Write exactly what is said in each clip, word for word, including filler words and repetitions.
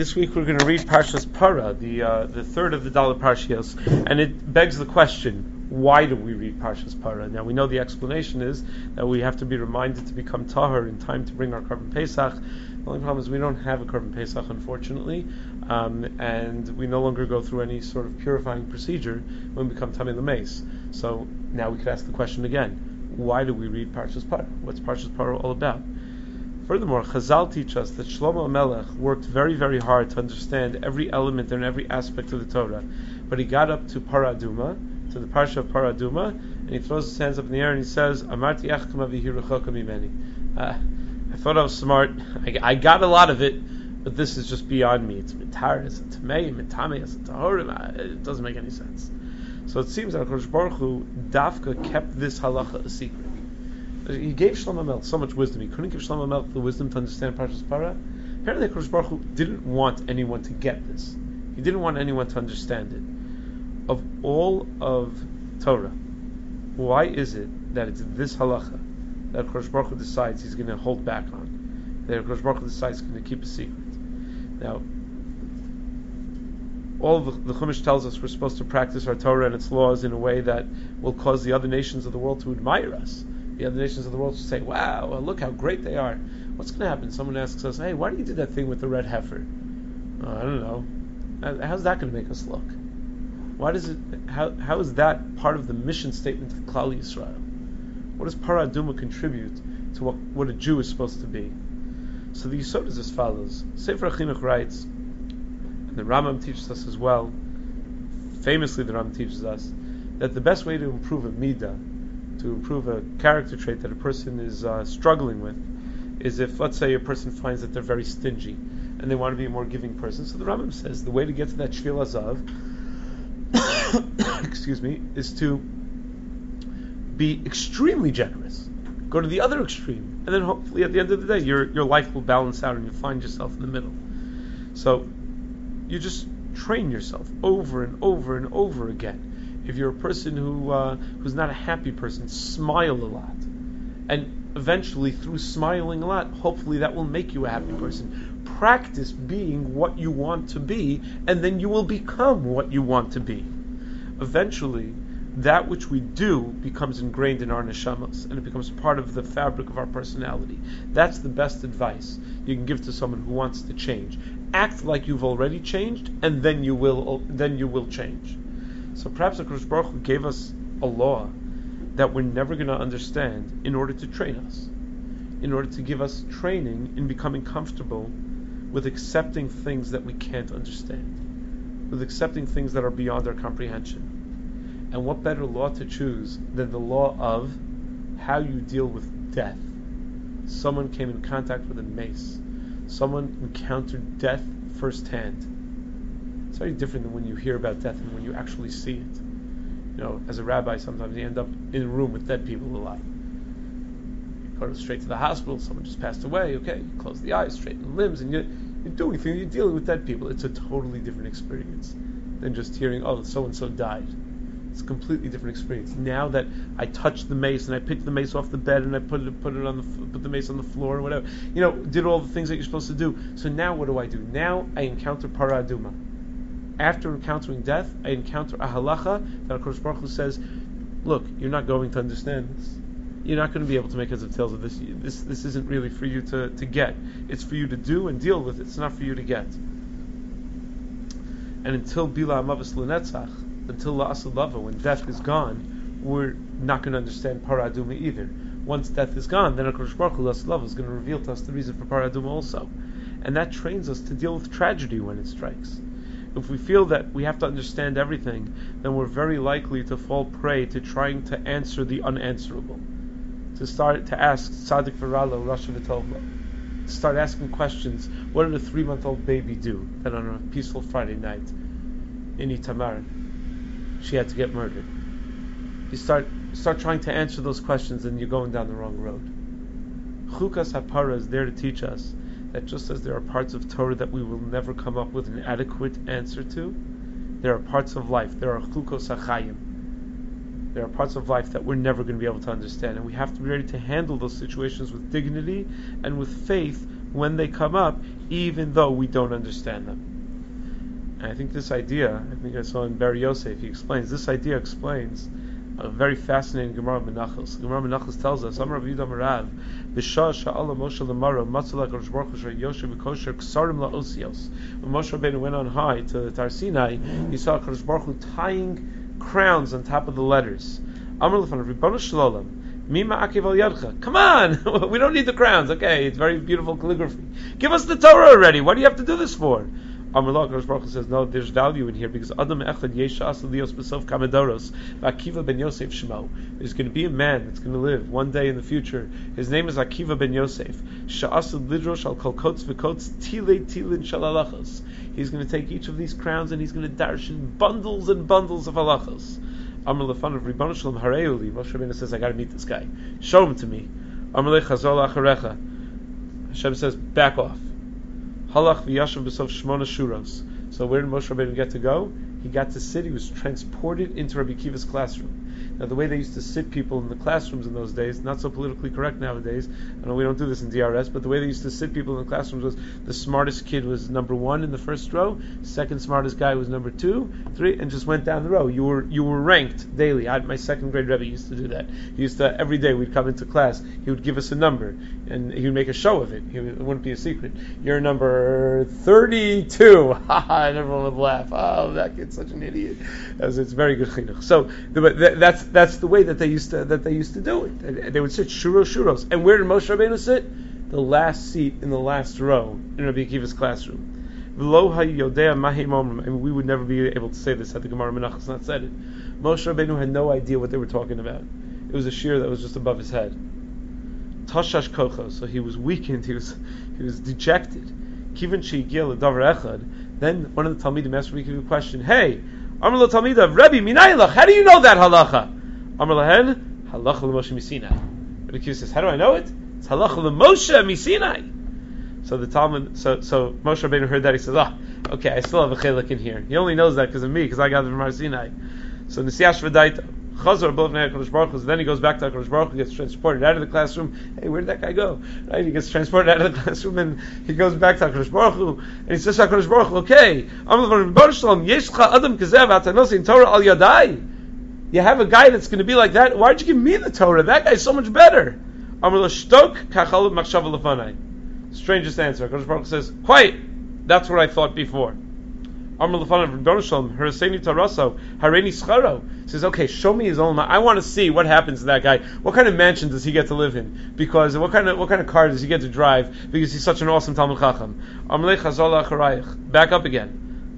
This week we're going to read Parshas Para, the uh, the third of the Dalet Parshios, and it begs the question: why do we read Parshas Para? Now we know the explanation is that we have to be reminded to become tahor in time to bring our Korban Pesach. The only problem is we don't have a Korban Pesach, unfortunately, um, and we no longer go through any sort of purifying procedure when we become Tamei L'Meis. So now we could ask the question again: why do we read Parshas Para? What's Parshas Para all about? Furthermore, Chazal teach us that Shlomo HaMelech worked very, very hard to understand every element and every aspect of the Torah. But he got up to Para Aduma, to the Parsha of Para Aduma, and he throws his hands up in the air and he says, Amarti Echkem Avihi Rechoka Mimeni. Uh, I thought I was smart. I, I got a lot of it, but this is just beyond me. It's mitar, it's a tamei, mitame, it's a tahorim. It doesn't make any sense. So it seems that HaKadosh Baruch Hu Dafka kept this halacha a secret. He gave Shlomo HaMelech so much wisdom. He couldn't give Shlomo HaMelech the wisdom to understand Parshas Para. Apparently, HaKadosh Baruch Hu didn't want anyone to get this. He didn't want anyone to understand it. Of all of Torah, why is it that it's this halacha that HaKadosh Baruch Hu decides he's going to hold back on? That HaKadosh Baruch Hu decides he's going to keep a secret? Now, all the, the Chumash tells us we're supposed to practice our Torah and its laws in a way that will cause the other nations of the world to admire us. The other nations of the world should say, wow, well, look how great they are. What's going to happen? Someone asks us, hey, why do you do that thing with the red heifer? Oh, I don't know. How's that going to make us look? Why does it? How How is that part of the mission statement of Klal Yisrael? What does Para Aduma contribute to what, what a Jew is supposed to be? So the Yisod is as follows. Sefer HaChinuch writes, and the Rambam teaches us as well, famously the Rambam teaches us, that the best way to improve a midah, to improve a character trait that a person is uh, struggling with, is if, let's say, a person finds that they're very stingy and they want to be a more giving person. So the Rambam says the way to get to that Shvil Azav, excuse me, is to be extremely generous. Go to the other extreme, and then hopefully at the end of the day, your your life will balance out and you'll find yourself in the middle. So you just train yourself over and over and over again. If you're a person who uh, who's not a happy person, smile a lot. And eventually, through smiling a lot, hopefully that will make you a happy person. Practice being what you want to be, and then you will become what you want to be. Eventually, that which we do becomes ingrained in our neshamas, and it becomes part of the fabric of our personality. That's the best advice you can give to someone who wants to change. Act like you've already changed, and then you will then you will change. So perhaps HaKadosh Baruch Hu gave us a law that we're never going to understand in order to train us, in order to give us training in becoming comfortable with accepting things that we can't understand, with accepting things that are beyond our comprehension. And what better law to choose than the law of how you deal with death? Someone came in contact with a mace. Someone encountered death firsthand. It's very different than when you hear about death and when you actually see it. You know, as a rabbi, sometimes you end up in a room with dead people a lot. You go straight to the hospital, someone just passed away, okay, you close the eyes, straighten the limbs, and you're, you're doing things, you're dealing with dead people. It's a totally different experience than just hearing, oh, so-and-so died. It's a completely different experience. Now that I touched the mace and I picked the mace off the bed and I put it put it on the put the mace on the floor or whatever, you know, did all the things that you're supposed to do. So now what do I do? Now I encounter Para Aduma. After encountering death, I encounter a halacha that HaKadosh Baruch Hu says, look, you're not going to understand this. You're not going to be able to make heads or tails of this. This this isn't really for you to, to get. It's for you to do and deal with. It's not for you to get. And until Bila Amavis L'Netzach, until La'asad Lava, when death is gone, we're not going to understand Para Aduma either. Once death is gone, then HaKadosh Baruch Hu La'asad Lava is going to reveal to us the reason for Para Aduma also. And that trains us to deal with tragedy when it strikes. If we feel that we have to understand everything, then we're very likely to fall prey to trying to answer the unanswerable. To start to ask Tzadik V'Ralo, Rasha V'Tovlo. To start asking questions. What did a three-month-old baby do that on a peaceful Friday night in Itamar she had to get murdered? You start start trying to answer those questions and you're going down the wrong road. Chukas HaPara is there to teach us that just as there are parts of Torah that we will never come up with an adequate answer to, there are parts of life, there are chukos hachayim, there are parts of life that we're never going to be able to understand, and we have to be ready to handle those situations with dignity and with faith, when they come up, even though we don't understand them. And I think this idea, I think I saw in Bar Yosef, he explains, this idea explains a very fascinating Gemara Menachos. Gemara Menachos tells us, Amar Rav Yudah Marav, B'shah sha'ala Moshe l'maro, matzah l'kadosh baruch hu sheyoshev v'kosher ksarim la'osios. When Moshe Rabbeinu went on high to the Tar Sinai, he saw Kadosh Baruch Hu tying crowns on top of the letters. Amar l'fanav, Ribono shel olam, mima akev al yadcha. Come on, we don't need the crowns. Okay, it's very beautiful calligraphy. Give us the Torah already. What do you have to do this for? Amallah, Kadosh Baruch Hu says, no, there's value in here because Adam Echad Yesha Asal Lios B'Sof Kamadoros Akiva ben Yosef Shemo. There's going to be a man that's going to live one day in the future. His name is Akiva ben Yosef. Sha'asal Lidrosh Al Kol Kots V'Kots Tile Tilin Shal Halachos. He's going to take each of these crowns and he's going to darshan bundles and bundles of halachos. Amallah, fan of Ribono Shalom Hareuli. Moshe Rabbeinu says, I got to meet this guy. Show him to me. Amallah Chazol Acharecha. Hashem says, back off. Halach v'yashav b'sof shmona shuros. So where did Moshe Rabbeinu get to go? He got to sit, he was transported into Rabbi Akiva's classroom. Now the way they used to sit people in the classrooms in those days, not so politically correct nowadays, I know we don't do this in D R S, but the way they used to sit people in the classrooms was the smartest kid was number one in the first row, second smartest guy was number two, three, and just went down the row. You were you were ranked daily. I, my second grade Rebbe used to do that. He used to, every day we'd come into class, he would give us a number, and he would make a show of it. He would, it wouldn't be a secret. You're number thirty-two. Ha and everyone would laugh. Oh, that kid's such an idiot. As it's very good chinuch. So the, that's that's the way that they used to that they used to do it. They would sit shuros shuros. And where did Moshe Rabbeinu sit? The last seat in the last row in Rabbi Akiva's classroom. And we would never be able to say this had the Gemara Menachos not said it. Moshe Rabbeinu had no idea what they were talking about. It was a shear that was just above his head. Tashash kocho, so he was weakened. He was he was dejected. Kivan sheigil davar echad. Then one of the Talmidim asked Rabbi Akiva a question. Hey, Amar lo Talmidav, Rebbe, minaylach, how do you know that halacha? Amar lahen, halacha l'Moshe misinai. Rabbi Akiva says, how do I know it? It's halacha l'Moshe misinai. So the Talmud, so so Moshe Rabbeinu heard that. He says, oh, okay, I still have a chelik in here. He only knows that because of me, because I got it from Har Sinai. So Nesiyash v'daita. Chazor above HaKadosh Baruch Hu. Then he goes back to HaKadosh Baruch Hu, gets transported out of the classroom. Hey, where did that guy go? Right? He gets transported out of the classroom and he goes back to HaKadosh Baruch Hu and he says to HaKadosh Baruch Hu, okay, you have a guy that's going to be like that. Why'd you give me the Torah? That guy's so much better. Strangest answer. HaKadosh Baruch Hu says, quiet. That's what I thought before. Says, okay, show me his own. I want to see what happens to that guy. What kind of mansion does he get to live in? Because what kind of what kind of car does he get to drive? Because he's such an awesome Talmud Chacham. Back up again.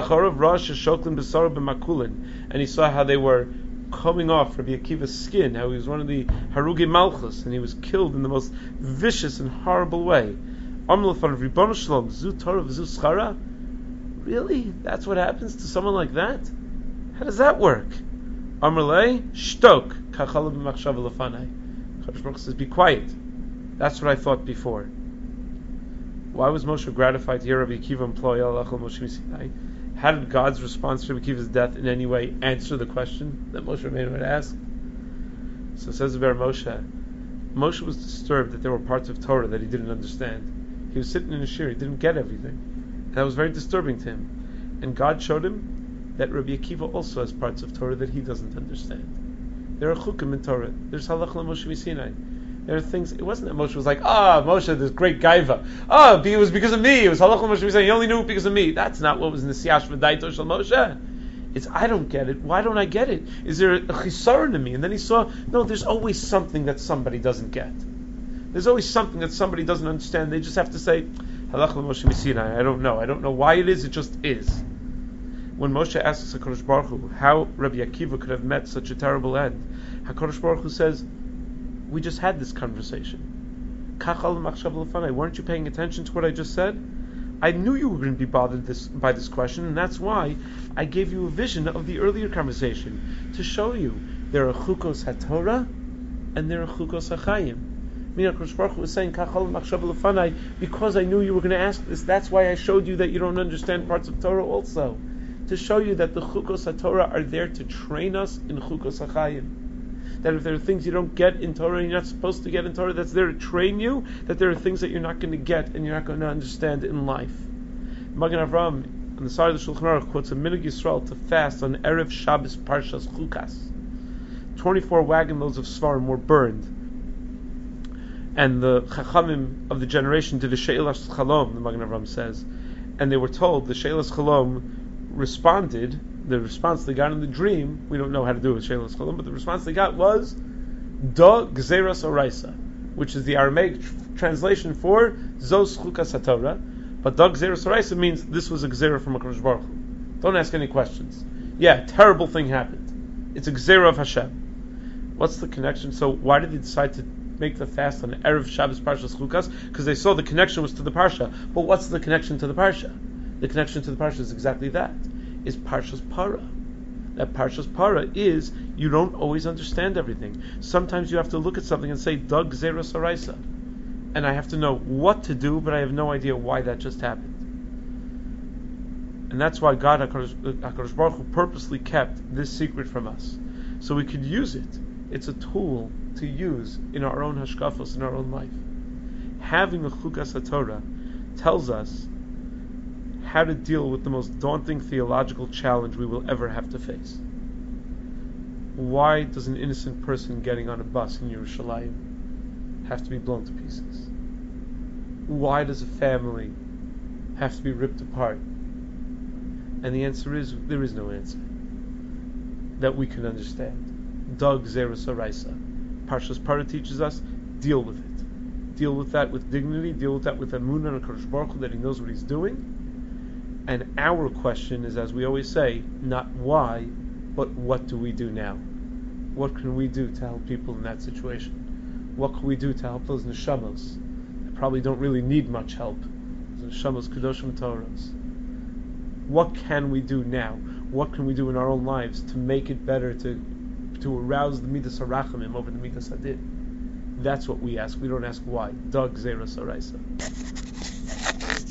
And he saw how they were coming off Rabbi Akiva's skin. How he was one of the Harugi Malchus, and he was killed in the most vicious and horrible way. Really? That's what happens to someone like that? How does that work? Amrlei, shtok, kachala b'machshav lefanai. Kadosh Baruch Hu says, be quiet. That's what I thought before. Why was Moshe gratified to hear Rabbi Akiva employ Alach Moshe Misinai? How did God's response to Rabbi Akiva's death in any way answer the question that Moshe Rabbeinu had asked? So it says about Moshe, Moshe was disturbed that there were parts of Torah that he didn't understand. He was sitting in a shir, he didn't get everything. And that was very disturbing to him. And God showed him that Rabbi Akiva also has parts of Torah that he doesn't understand. There are chukim in Torah. There's halach l'Moshe misinai. There are things. It wasn't that Moshe was like, ah, oh, Moshe, this great gaiva. Ah, oh, it was because of me. It was halach l'Moshe misinai. He only knew it because of me. That's not what was in the siyash v'daito shel Moshe. It's I don't get it. Why don't I get it? Is there a chisaron in me? And then he saw, no, there's always something that somebody doesn't get. There's always something that somebody doesn't understand. They just have to say, halach l'Moshe misinai. I don't know. I don't know why it is. It just is. When Moshe asks HaKadosh Baruch Hu how Rabbi Akiva could have met such a terrible end, HaKadosh Baruch Hu says, we just had this conversation. Weren't you paying attention to what I just said? I knew you were going to be bothered this, by this question, and that's why I gave you a vision of the earlier conversation to show you there are chukos haTorah and there are chukos haChayim. HaKadosh Baruch Hu was saying, because I knew you were going to ask this, that's why I showed you that you don't understand parts of Torah also. To show you that the chukos haTorah are there to train us in chukos haChayim. that if there are things you don't get in Torah and you're not supposed to get in Torah, that's there to train you, that there are things that you're not going to get and you're not going to understand in life. Magen Avraham, on the side of the Shulchan Aruch, quotes a Minhag Yisrael to fast on Erev Shabbos Parshas Chukas. twenty-four wagon loads of Svarim were burned. And the Chachamim of the generation did a She'ilas Chalom, the Magen Avraham says. And they were told, the She'ilas Chalom responded, the response they got in the dream, we don't know how to do it with She'ilas Chalom, but the response they got was, Da Gzeras Oraisa, which is the Aramaic tr- translation for Zos Chukas HaTorah. But Da Gzeras Oraisa means this was a Gzera from HaKadosh Baruch Hu. Don't ask any questions. Yeah, terrible thing happened. It's a Gzera of Hashem. What's the connection? So why did they decide to make the fast on Erev Shabbos Parshas Chukas? Because they saw the connection was to the Parsha. But what's the connection to the Parsha? The connection to the Parsha is exactly that. Is Parshas Para. That Parshas Para is, you don't always understand everything. Sometimes you have to look at something and say, Da Gzeras Oraisa. And I have to know what to do, but I have no idea why that just happened. And that's why God, HaKadosh, HaKadosh Baruch Hu, purposely kept this secret from us. So we could use it. It's a tool to use in our own hashkafos, in our own life. Having a Chukas HaTorah tells us how to deal with the most daunting theological challenge we will ever have to face. Why does an innocent person getting on a bus in Yerushalayim have to be blown to pieces? Why does a family have to be ripped apart? And the answer is, there is no answer that we can understand. Da Gzeras Oraisa. Parshas Para teaches us, deal with it. Deal with that with dignity, deal with that with emunah and HaKadosh Baruch Hu, that He knows what He's doing. And our question is, as we always say, not why, but what do we do now? What can we do to help people in that situation? What can we do to help those neshamos that probably don't really need much help? Those neshamos kedoshim Torahs. What can we do now? What can we do in our own lives to make it better, to to arouse the midas harachamim over the midas hadin? That's what we ask. We don't ask why. Da Gzeras Oraisa.